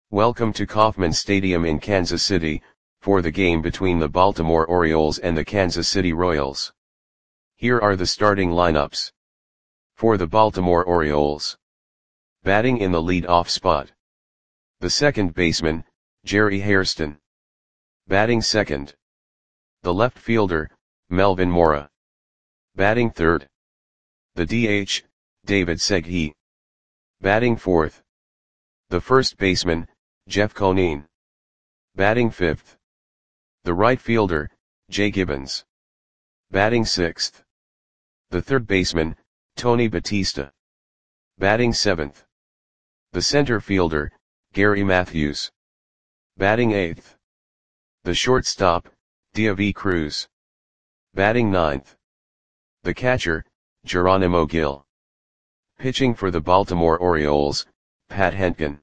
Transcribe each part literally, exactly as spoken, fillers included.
Welcome to Kauffman Stadium in Kansas City, for the game between the Baltimore Orioles and the Kansas City Royals. Here are the starting lineups. For the Baltimore Orioles. Batting in the lead-off spot. The second baseman, Jerry Hairston. Batting second. The left fielder, Melvin Mora. Batting third. The D H, David Segui. Batting fourth. The first baseman, Jeff Conine. Batting fifth. The right fielder, Jay Gibbons. Batting sixth. The third baseman, Tony Batista. Batting seventh. The center fielder, Gary Matthews. Batting eighth. The shortstop, Deivi Cruz. Batting ninth. The catcher, Geronimo Gil. Pitching for the Baltimore Orioles, Pat Hentgen.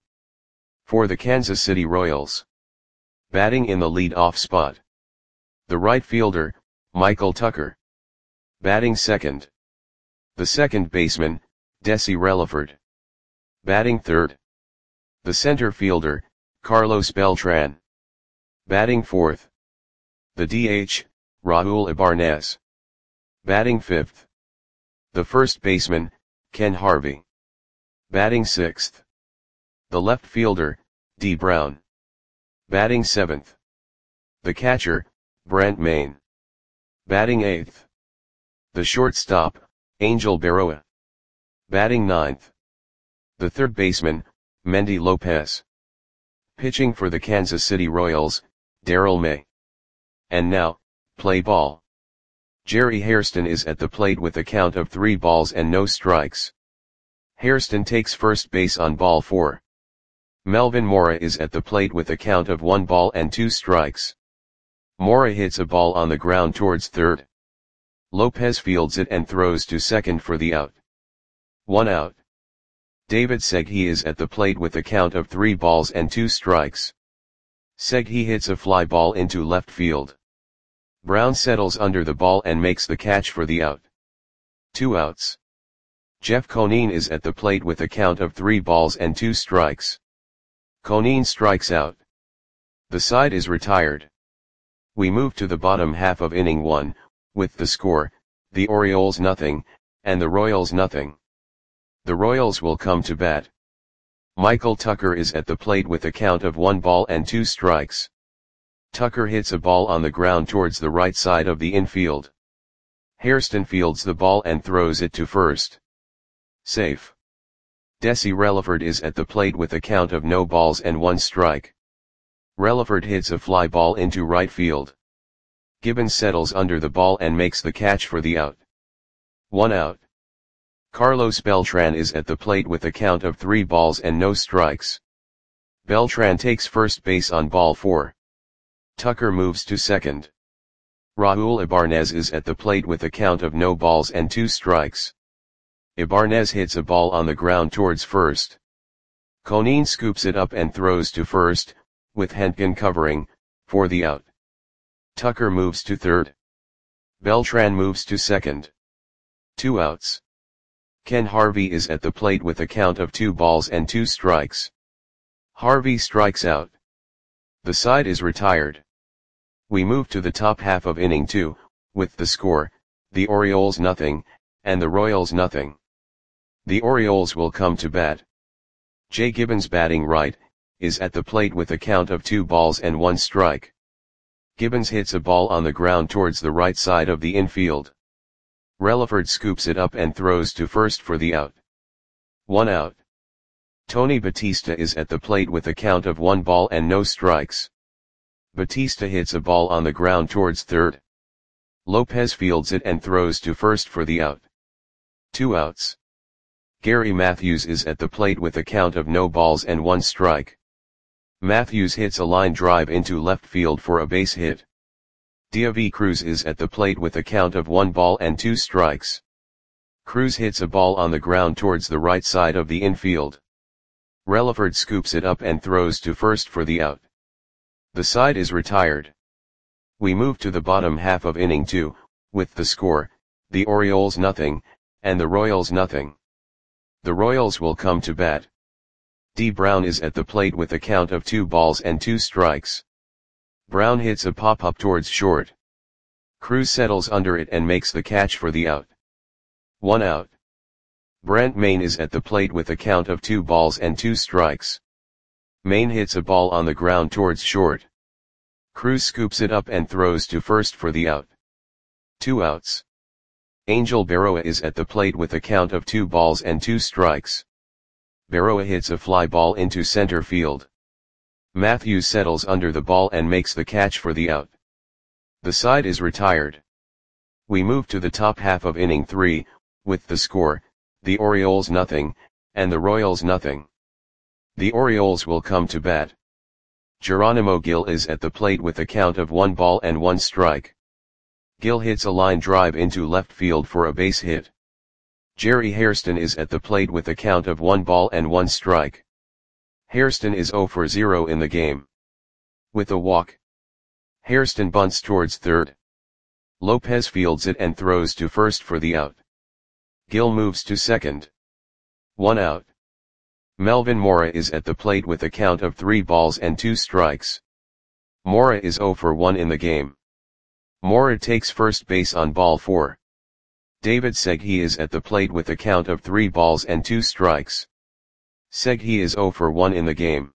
For the Kansas City Royals. Batting in the lead-off spot. The right fielder, Michael Tucker. Batting second. The second baseman, Desi Relaford. Batting third. The center fielder, Carlos Beltran. Batting fourth. The D H, Raul Ibarnez. Batting fifth. The first baseman, Ken Harvey. Batting sixth. The left fielder, Dee Brown. Batting seventh. The catcher, Brent Mayne. Batting eighth. The shortstop, Angel Berroa. Batting ninth. The third baseman, Mendy Lopez. Pitching for the Kansas City Royals, Darrell May. And now, play ball. Jerry Hairston is at the plate with a count of three balls and no strikes. Hairston takes first base on ball four. Melvin Mora is at the plate with a count of one ball and two strikes. Mora hits a ball on the ground towards third. Lopez fields it and throws to second for the out. One out. David Segui is at the plate with a count of three balls and two strikes. Segui hits a fly ball into left field. Brown settles under the ball and makes the catch for the out. Two outs. Jeff Conine is at the plate with a count of three balls and two strikes. Conine strikes out. The side is retired. We move to the bottom half of inning one, with the score, the Orioles nothing, and the Royals nothing. The Royals will come to bat. Michael Tucker is at the plate with a count of one ball and two strikes. Tucker hits a ball on the ground towards the right side of the infield. Hairston fields the ball and throws it to first. Safe. Desi Relaford is at the plate with a count of no balls and one strike. Relaford hits a fly ball into right field. Gibbons settles under the ball and makes the catch for the out. One out. Carlos Beltran is at the plate with a count of three balls and no strikes. Beltran takes first base on ball four. Tucker moves to second. Raul Ibarnez is at the plate with a count of no balls and two strikes. Ibarnez hits a ball on the ground towards first. Conine scoops it up and throws to first, with Hentgen covering, for the out. Tucker moves to third. Beltran moves to second. Two outs. Ken Harvey is at the plate with a count of two balls and two strikes. Harvey strikes out. The side is retired. We move to the top half of inning two, with the score, the Orioles nothing, and the Royals nothing. The Orioles will come to bat. Jay Gibbons batting right, is at the plate with a count of two balls and one strike. Gibbons hits a ball on the ground towards the right side of the infield. Relaford scoops it up and throws to first for the out. One out. Tony Batista is at the plate with a count of one ball and no strikes. Batista hits a ball on the ground towards third. Lopez fields it and throws to first for the out. Two outs. Gary Matthews is at the plate with a count of no balls and one strike. Matthews hits a line drive into left field for a base hit. Deivi Cruz is at the plate with a count of one ball and two strikes. Cruz hits a ball on the ground towards the right side of the infield. Relaford scoops it up and throws to first for the out. The side is retired. We move to the bottom half of inning two, with the score, the Orioles nothing, and the Royals nothing. The Royals will come to bat. D. Brown is at the plate with a count of two balls and two strikes. Brown hits a pop-up towards short. Cruz settles under it and makes the catch for the out. One out. Brent Mayne is at the plate with a count of two balls and two strikes. Mayne hits a ball on the ground towards short. Cruz scoops it up and throws to first for the out. Two outs. Angel Berroa is at the plate with a count of two balls and two strikes. Berroa hits a fly ball into center field. Matthews settles under the ball and makes the catch for the out. The side is retired. We move to the top half of inning three, with the score, the Orioles nothing, and the Royals nothing. The Orioles will come to bat. Geronimo Gil is at the plate with a count of one ball and one strike. Gil hits a line drive into left field for a base hit. Jerry Hairston is at the plate with a count of one ball and one strike. Hairston is zero for zero in the game. With a walk, Hairston bunts towards third. Lopez fields it and throws to first for the out. Gil moves to second. One out. Melvin Mora is at the plate with a count of three balls and two strikes. Mora is zero for one in the game. Mora takes first base on ball four. David Segui is at the plate with a count of three balls and two strikes. Segui is zero for one in the game.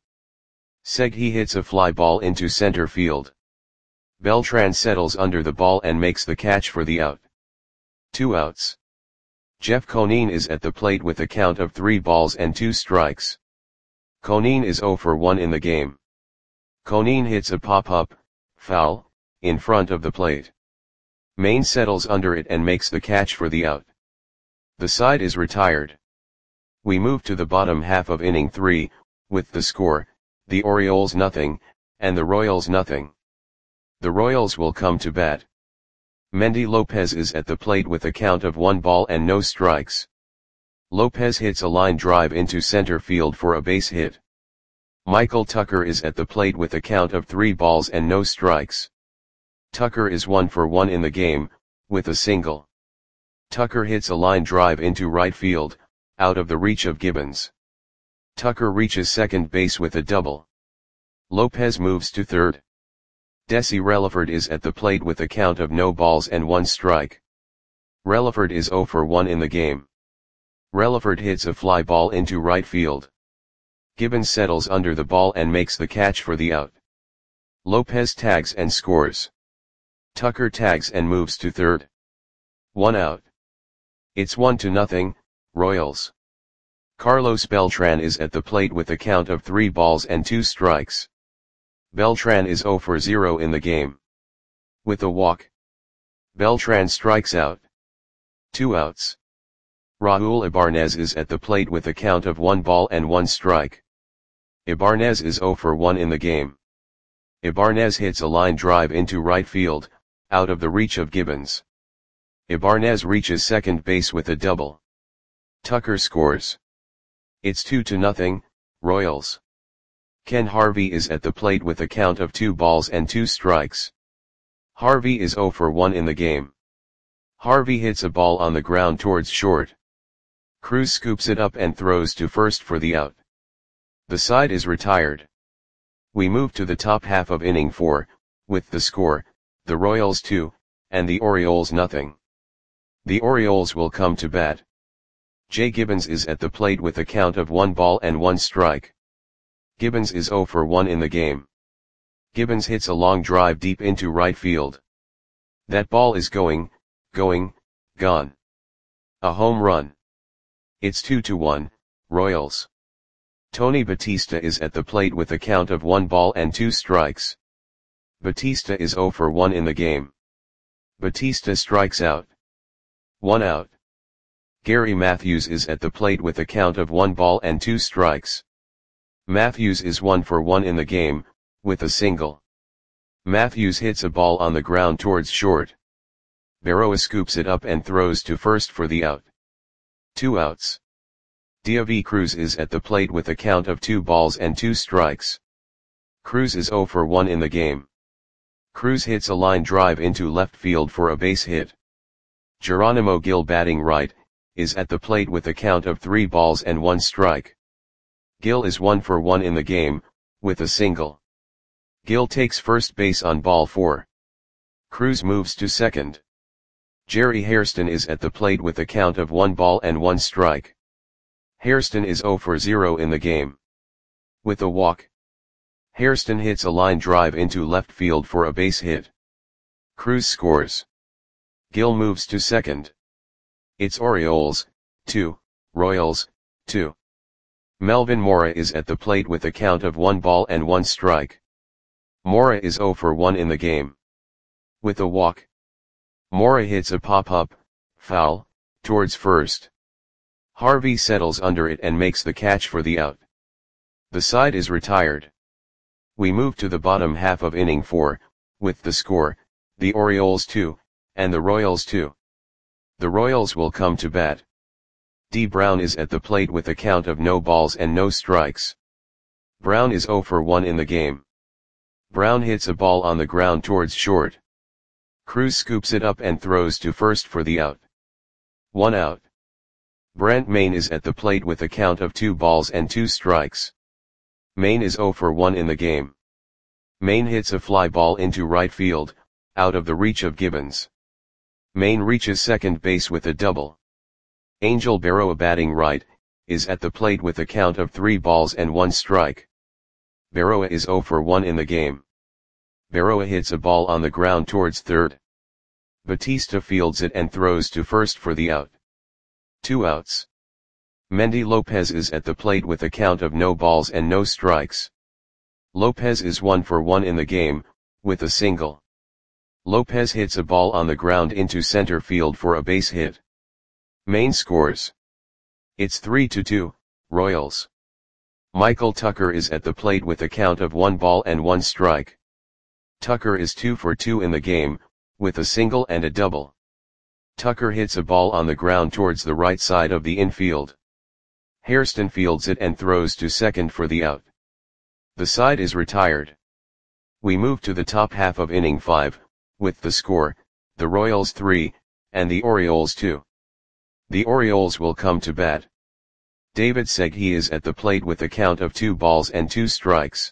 Segui hits a fly ball into center field. Beltran settles under the ball and makes the catch for the out. Two outs. Jeff Conine is at the plate with a count of three balls and two strikes. Conine is zero for one in the game. Conine hits a pop-up, foul, in front of the plate. Mayne settles under it and makes the catch for the out. The side is retired. We move to the bottom half of inning three, with the score, the Orioles nothing, and the Royals nothing. The Royals will come to bat. Mendy Lopez is at the plate with a count of one ball and no strikes. Lopez hits a line drive into center field for a base hit. Michael Tucker is at the plate with a count of three balls and no strikes. Tucker is one for one in the game, with a single. Tucker hits a line drive into right field, out of the reach of Gibbons. Tucker reaches second base with a double. Lopez moves to third. Desi Relaford is at the plate with a count of no balls and one strike. Relaford is zero for one in the game. Relaford hits a fly ball into right field. Gibbons settles under the ball and makes the catch for the out. Lopez tags and scores. Tucker tags and moves to third. One out. It's one to nothing, Royals. Carlos Beltran is at the plate with a count of three balls and two strikes. Beltran is zero for zero in the game. With a walk, Beltran strikes out. Two outs. Raul Ibanez is at the plate with a count of one ball and one strike. Ibanez is zero for one in the game. Ibanez hits a line drive into right field, out of the reach of Gibbons. Ibanez reaches second base with a double. Tucker scores. It's two to nothing, Royals. Ken Harvey is at the plate with a count of two balls and two strikes. Harvey is zero for one in the game. Harvey hits a ball on the ground towards short. Cruz scoops it up and throws to first for the out. The side is retired. We move to the top half of inning four, with the score, the Royals two, and the Orioles nothing. The Orioles will come to bat. Jay Gibbons is at the plate with a count of one ball and one strike. Gibbons is zero for one in the game. Gibbons hits a long drive deep into right field. That ball is going, going, gone. A home run. It's two to one, Royals. Tony Batista is at the plate with a count of one ball and two strikes. Batista is zero for one in the game. Batista strikes out. One out. Gary Matthews is at the plate with a count of one ball and two strikes. Matthews is one for one in the game, with a single. Matthews hits a ball on the ground towards short. Berroa scoops it up and throws to first for the out. Two outs. Deivi Cruz is at the plate with a count of two balls and two strikes. Cruz is zero for one in the game. Cruz hits a line drive into left field for a base hit. Geronimo Gil, batting right, is at the plate with a count of three balls and one strike. Gil is one for one in the game, with a single. Gil takes first base on ball four. Cruz moves to second. Jerry Hairston is at the plate with a count of one ball and one strike. Hairston is zero for zero in the game. With a walk, Hairston hits a line drive into left field for a base hit. Cruz scores. Gil moves to second. It's Orioles, two, Royals, two. Melvin Mora is at the plate with a count of one ball and one strike. Mora is zero for one in the game. With a walk, Mora hits a pop-up, foul, towards first. Harvey settles under it and makes the catch for the out. The side is retired. We move to the bottom half of inning four, with the score, the Orioles two, and the Royals two. The Royals will come to bat. D. Brown is at the plate with a count of no balls and no strikes. Brown is zero for one in the game. Brown hits a ball on the ground towards short. Cruz scoops it up and throws to first for the out. One out. Brent Mayne is at the plate with a count of two balls and two strikes. Mayne is zero for one in the game. Mayne hits a fly ball into right field, out of the reach of Gibbons. Mayne reaches second base with a double. Angel Berroa, batting right, is at the plate with a count of three balls and one strike. Berroa is zero for one in the game. Berroa hits a ball on the ground towards third. Batista fields it and throws to first for the out. Two outs. Mendy Lopez is at the plate with a count of no balls and no strikes. Lopez is one for one in the game, with a single. Lopez hits a ball on the ground into center field for a base hit. Mayne scores. It's three to two, Royals. Michael Tucker is at the plate with a count of one ball and one strike. Tucker is two for two in the game, with a single and a double. Tucker hits a ball on the ground towards the right side of the infield. Hairston fields it and throws to second for the out. The side is retired. We move to the top half of inning five, with the score, the Royals three, and the Orioles two. The Orioles will come to bat. David Segui is at the plate with a count of two balls and two strikes.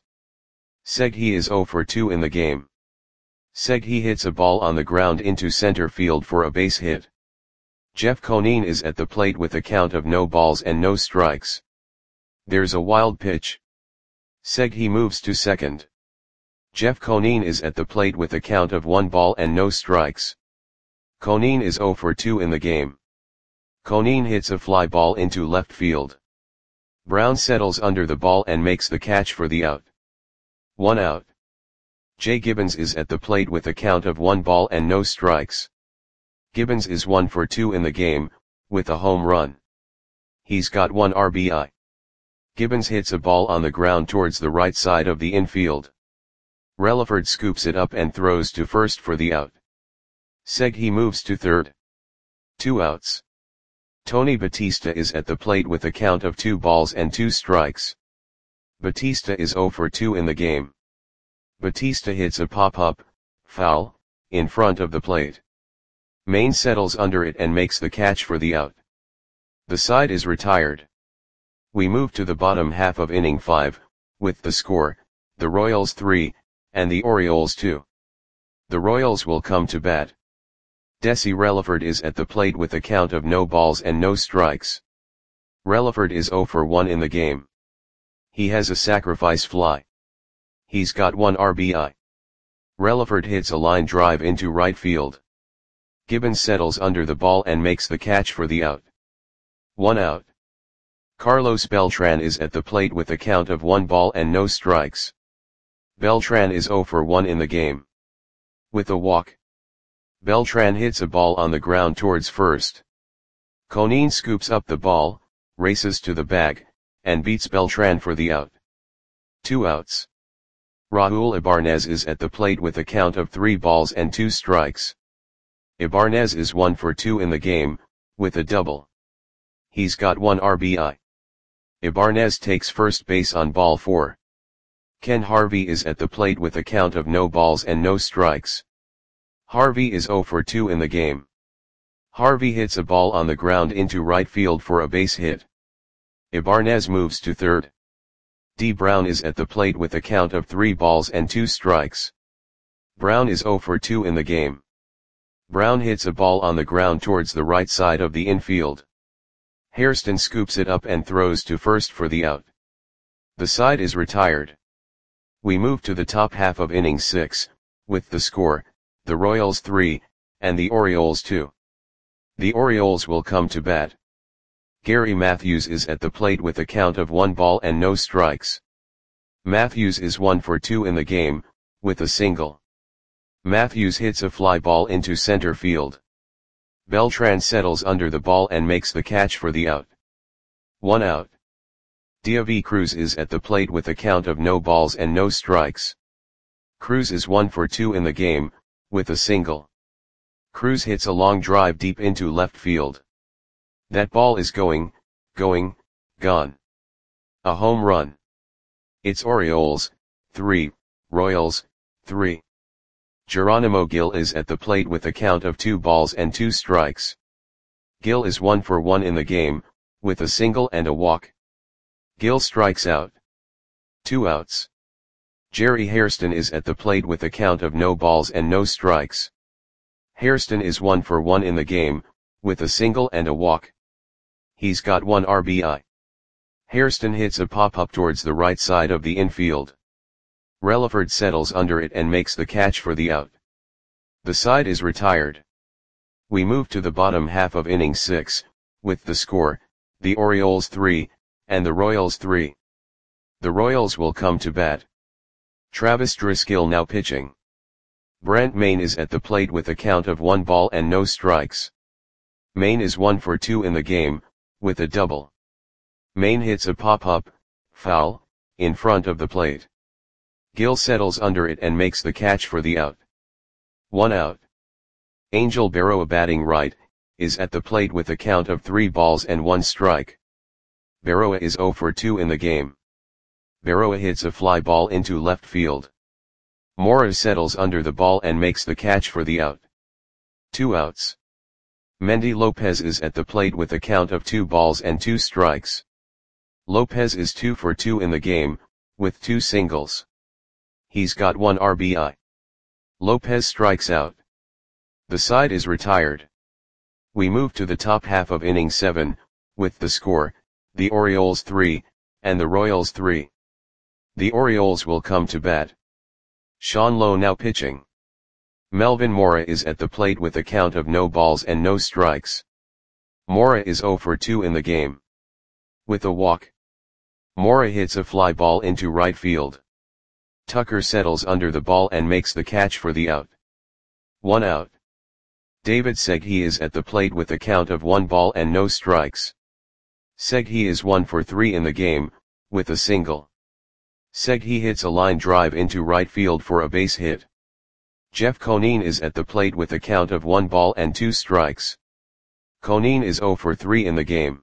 Segui is zero for two in the game. Segui hits a ball on the ground into center field for a base hit. Jeff Conine is at the plate with a count of no balls and no strikes. There's a wild pitch. Segui moves to second. Jeff Conine is at the plate with a count of one ball and no strikes. Conine is zero for two in the game. Conine hits a fly ball into left field. Brown settles under the ball and makes the catch for the out. One out. Jay Gibbons is at the plate with a count of one ball and no strikes. Gibbons is one for two in the game, with a home run. He's got one R B I. Gibbons hits a ball on the ground towards the right side of the infield. Relaford scoops it up and throws to first for the out. Segui moves to third. Two outs. Tony Batista is at the plate with a count of two balls and two strikes. Batista is zero for two in the game. Batista hits a pop-up, foul, in front of the plate. Mayne settles under it and makes the catch for the out. The side is retired. We move to the bottom half of inning five, with the score, the Royals three, and the Orioles two. The Royals will come to bat. Desi Relaford is at the plate with a count of no balls and no strikes. Relaford is zero for one in the game. He has a sacrifice fly. He's got one R B I. Relaford hits a line drive into right field. Gibbons settles under the ball and makes the catch for the out. One out. Carlos Beltran is at the plate with a count of one ball and no strikes. Beltran is zero for one in the game. With a walk, Beltran hits a ball on the ground towards first. Conine scoops up the ball, races to the bag, and beats Beltran for the out. Two outs. Raul Ibarnez is at the plate with a count of three balls and two strikes. Ibarnez is one for two in the game, with a double. He's got one R B I. Ibarnez takes first base on ball four. Ken Harvey is at the plate with a count of no balls and no strikes. Harvey is zero for two in the game. Harvey hits a ball on the ground into right field for a base hit. Ibarnez moves to third. D. Brown is at the plate with a count of three balls and two strikes. Brown is zero for two in the game. Brown hits a ball on the ground towards the right side of the infield. Hairston scoops it up and throws to first for the out. The side is retired. We move to the top half of inning six, with the score, the Royals three, and the Orioles two. The Orioles will come to bat. Gary Matthews is at the plate with a count of one ball and no strikes. Matthews is one for two in the game, with a single. Matthews hits a fly ball into center field. Beltran settles under the ball and makes the catch for the out. One out. Deivi Cruz is at the plate with a count of no balls and no strikes. Cruz is one for two in the game, with a single. Cruz hits a long drive deep into left field. That ball is going, going, gone. A home run. It's Orioles, three, Royals, three. Geronimo Gil is at the plate with a count of two balls and two strikes. Gil is one for one in the game, with a single and a walk. Gil strikes out. Two outs. Jerry Hairston is at the plate with a count of no balls and no strikes. Hairston is one for one in the game, with a single and a walk. He's got one R B I. Hairston hits a pop-up towards the right side of the infield. Relaford settles under it and makes the catch for the out. The side is retired. We move to the bottom half of inning six, with the score, the Orioles three, and the Royals three. The Royals will come to bat. Travis Driscoll now pitching. Brent Maine is at the plate with a count of one ball and no strikes. Maine is one for two in the game, with a double. Maine hits a pop-up, foul, in front of the plate. Gil settles under it and makes the catch for the out. One out. Angel Berroa batting right, is at the plate with a count of three balls and one strike. Berroa is zero for two in the game. Berroa hits a fly ball into left field. Mora settles under the ball and makes the catch for the out. Two outs. Mendy Lopez is at the plate with a count of two balls and two strikes. Lopez is two for two in the game, with two singles. He's got one R B I. Lopez strikes out. The side is retired. We move to the top half of inning seven, with the score, the Orioles three, and the Royals three. The Orioles will come to bat. Sean Lowe now pitching. Melvin Mora is at the plate with a count of no balls and no strikes. Mora is zero for two in the game. With a walk. Mora hits a fly ball into right field. Tucker settles under the ball and makes the catch for the out. One out. David Segui is at the plate with a count of one ball and no strikes. Segui is one for three in the game, with a single. Segui hits a line drive into right field for a base hit. Jeff Conine is at the plate with a count of one ball and two strikes. Conine is zero for three in the game.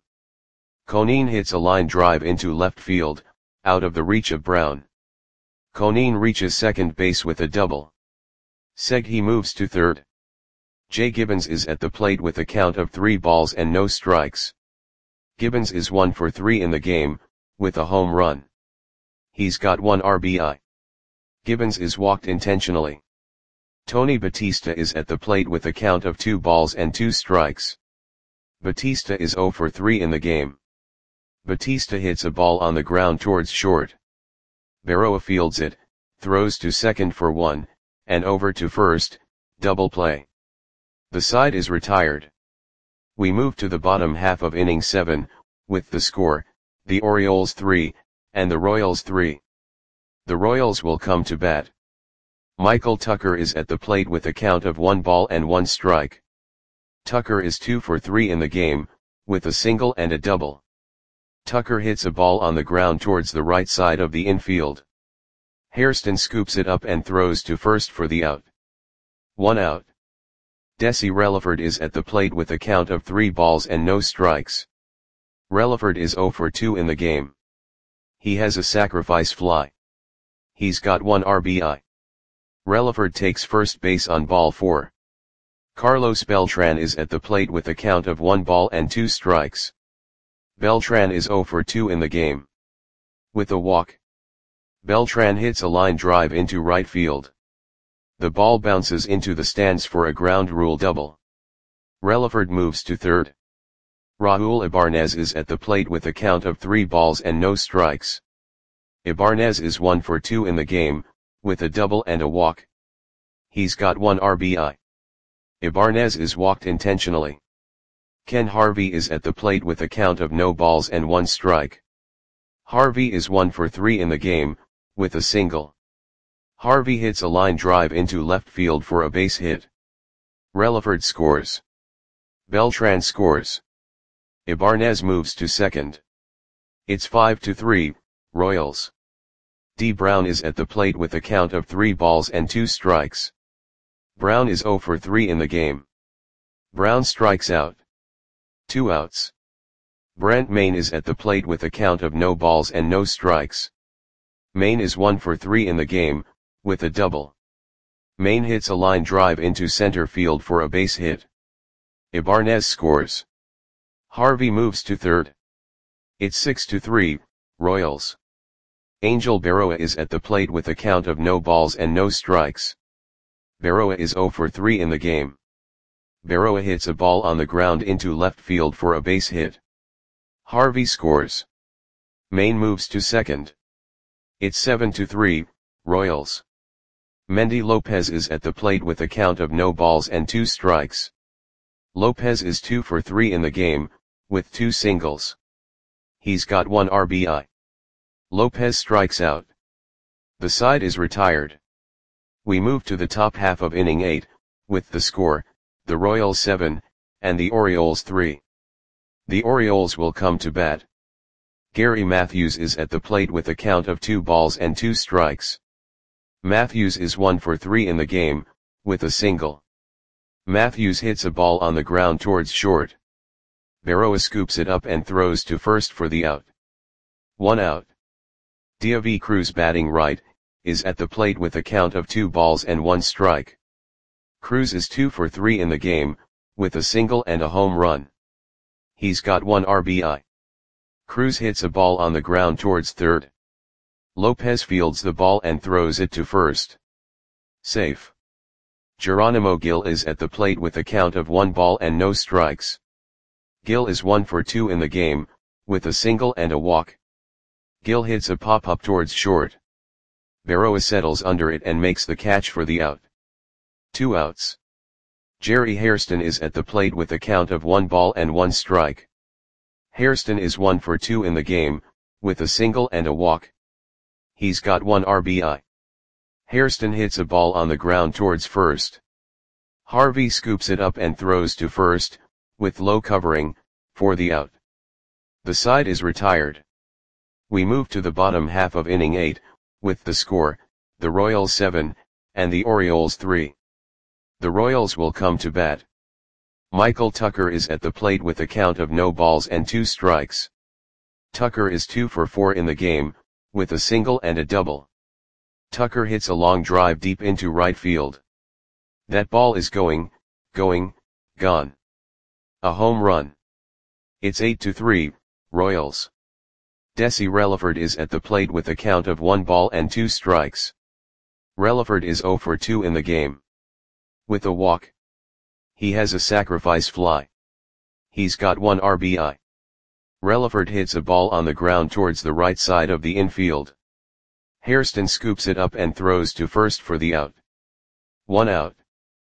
Conine hits a line drive into left field, out of the reach of Brown. Conine reaches second base with a double. Segui moves to third. Jay Gibbons is at the plate with a count of three balls and no strikes. Gibbons is one for three in the game, with a home run. He's got one R B I. Gibbons is walked intentionally. Tony Batista is at the plate with a count of two balls and two strikes. Batista is zero for three in the game. Batista hits a ball on the ground towards short. Berroa fields it, throws to second for one, and over to first, double play. The side is retired. We move to the bottom half of inning seven, with the score, the Orioles three, and the Royals three. The Royals will come to bat. Michael Tucker is at the plate with a count of one ball and one strike. Tucker is two for three in the game, with a single and a double. Tucker hits a ball on the ground towards the right side of the infield. Hairston scoops it up and throws to first for the out. One out. Desi Relaford is at the plate with a count of three balls and no strikes. Relaford is zero for two in the game. He has a sacrifice fly. He's got one R B I. Relaford takes first base on ball four. Carlos Beltran is at the plate with a count of one ball and two strikes. Beltran is zero for two in the game. With a walk. Beltran hits a line drive into right field. The ball bounces into the stands for a ground rule double. Relaford moves to third. Raul Ibanez is at the plate with a count of three balls and no strikes. Ibanez is one for two in the game, with a double and a walk. He's got one R B I. Ibanez is walked intentionally. Ken Harvey is at the plate with a count of no balls and one strike. Harvey is one for three in the game, with a single. Harvey hits a line drive into left field for a base hit. Relaford scores. Beltran scores. Ibanez moves to second. It's five to three, Royals. D. Brown is at the plate with a count of three balls and two strikes. Brown is zero for three in the game. Brown strikes out. Two outs. Brent Mayne is at the plate with a count of no balls and no strikes. Mayne is one for three in the game, with a double. Mayne hits a line drive into center field for a base hit. Ibanez scores. Harvey moves to third. It's six to three, Royals. Angel Berroa is at the plate with a count of no balls and no strikes. Berroa is zero for three in the game. Berroa hits a ball on the ground into left field for a base hit. Harvey scores. Mayne moves to second. It's seven to three, Royals. Mendy Lopez is at the plate with a count of no balls and two strikes. Lopez is two for three in the game, with two singles. He's got one R B I. Lopez strikes out. The side is retired. We move to the top half of inning eight, with the score, the Royals seven, and the Orioles three. The Orioles will come to bat. Gary Matthews is at the plate with a count of two balls and two strikes. Matthews is one for three in the game, with a single. Matthews hits a ball on the ground towards short. Berroa scoops it up and throws to first for the out. One out. Deivi Cruz, batting right, is at the plate with a count of two balls and one strike. Cruz is two for three in the game, with a single and a home run. He's got one R B I. Cruz hits a ball on the ground towards third. Lopez fields the ball and throws it to first. Safe. Geronimo Gil is at the plate with a count of one ball and no strikes. Gil is one for two in the game, with a single and a walk. Gil hits a pop-up towards short. Berroa settles under it and makes the catch for the out. Two outs. Jerry Hairston is at the plate with a count of one ball and one strike. Hairston is one for two in the game, with a single and a walk. He's got one R B I. Hairston hits a ball on the ground towards first. Harvey scoops it up and throws to first, with low covering, for the out. The side is retired. We move to the bottom half of inning eight, with the score, the Royals seven, and the Orioles three. The Royals will come to bat. Michael Tucker is at the plate with a count of no balls and two strikes. Tucker is two for four in the game, with a single and a double. Tucker hits a long drive deep into right field. That ball is going, going, gone. A home run. It's eight to three, Royals. Desi Relaford is at the plate with a count of one ball and two strikes. Relaford is zero for two in the game. With a walk. He has a sacrifice fly. He's got one R B I. Relaford hits a ball on the ground towards the right side of the infield. Hairston scoops it up and throws to first for the out. One out.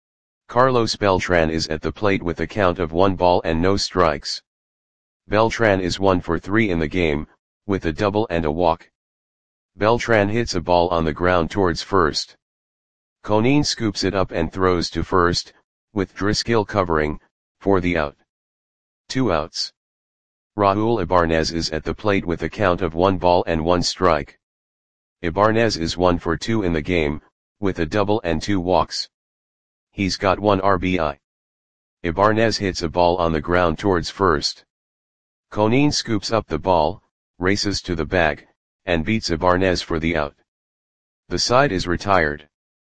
Carlos Beltran is at the plate with a count of one ball and no strikes. Beltran is one for three in the game, with a double and a walk. Beltran hits a ball on the ground towards first. Conine scoops it up and throws to first, with Driscoll covering, for the out. Two outs. Raul Ibanez is at the plate with a count of one ball and one strike. Ibanez is one for two in the game, with a double and two walks. He's got one R B I. Ibanez hits a ball on the ground towards first. Conine scoops up the ball, races to the bag, and beats Ibanez for the out. The side is retired.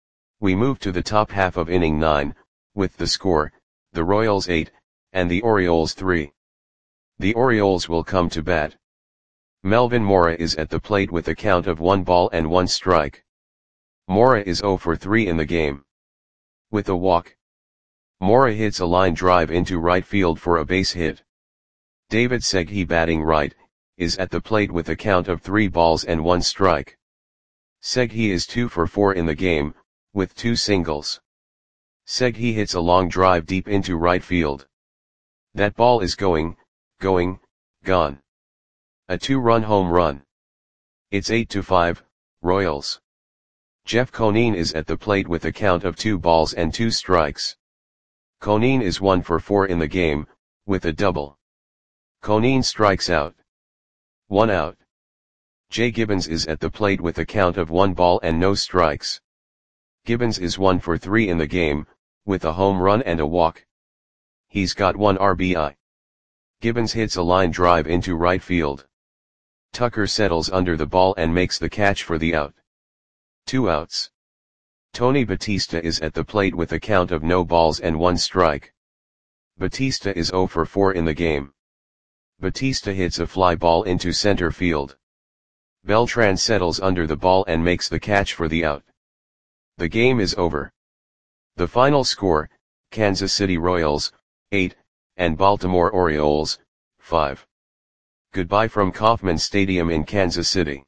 We move to the top half of inning nine, with the score, the Royals eight, and the Orioles three. The Orioles will come to bat. Melvin Mora is at the plate with a count of one ball and one strike. Mora is zero for three in the game. With a walk, Mora hits a line drive into right field for a base hit. David Segui, batting right, is at the plate with a count of three balls and one strike. Segui is two for four in the game, with two singles. Segui hits a long drive deep into right field. That ball is going, going, gone. A two-run home run. It's eight to five, Royals. Jeff Conine is at the plate with a count of two balls and two strikes. Conine is one for four in the game, with a double. Conine strikes out. One out. Jay Gibbons is at the plate with a count of one ball and no strikes. Gibbons is one for three in the game, with a home run and a walk. He's got one R B I. Gibbons hits a line drive into right field. Tucker settles under the ball and makes the catch for the out. Two outs. Tony Batista is at the plate with a count of no balls and one strike. Batista is zero for four in the game. Batista hits a fly ball into center field. Beltran settles under the ball and makes the catch for the out. The game is over. The final score, Kansas City Royals, eight, and Baltimore Orioles, five. Goodbye from Kauffman Stadium in Kansas City.